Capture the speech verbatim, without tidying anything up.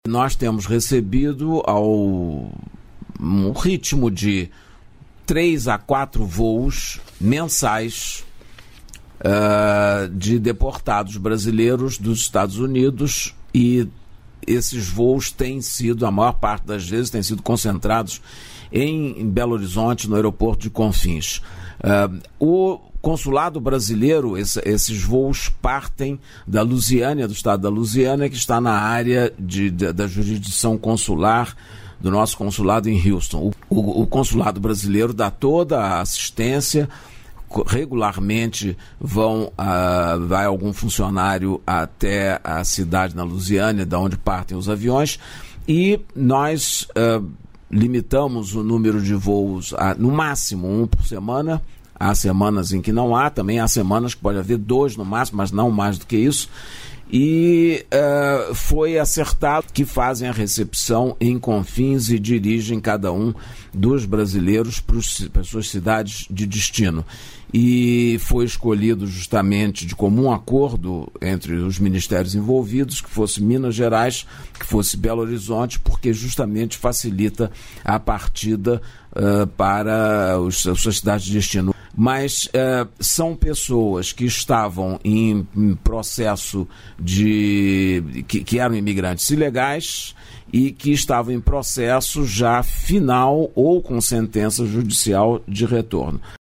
Nós temos recebido ao um ritmo de três a quatro voos mensais uh, de deportados brasileiros dos Estados Unidos, e esses voos têm sido, a maior parte das vezes, têm sido concentrados em Belo Horizonte, no aeroporto de Confins. Uh, o consulado brasileiro, esse, esses voos partem da Lusiânia, do estado da Lusiânia, que está na área de, de, da jurisdição consular do nosso consulado em Houston. O, o, o consulado brasileiro dá toda a assistência. Regularmente vão, uh, vai algum funcionário até a cidade na Lusiânia, da onde partem os aviões, e nós uh, limitamos o número de voos a, no máximo, um por semana. Há semanas em que não há, também há semanas que pode haver dois no máximo, mas não mais do que isso. E uh, foi acertado que fazem a recepção em Confins e dirigem cada um dos brasileiros para as suas cidades de destino. E foi escolhido justamente de comum acordo entre os ministérios envolvidos que fosse Minas Gerais, que fosse Belo Horizonte, porque justamente facilita a partida uh, para os, as suas cidades de destino. Mas uh, são pessoas que estavam em, em processo de... Que, que eram imigrantes ilegais e que estavam em processo já final ou com sentença judicial de retorno.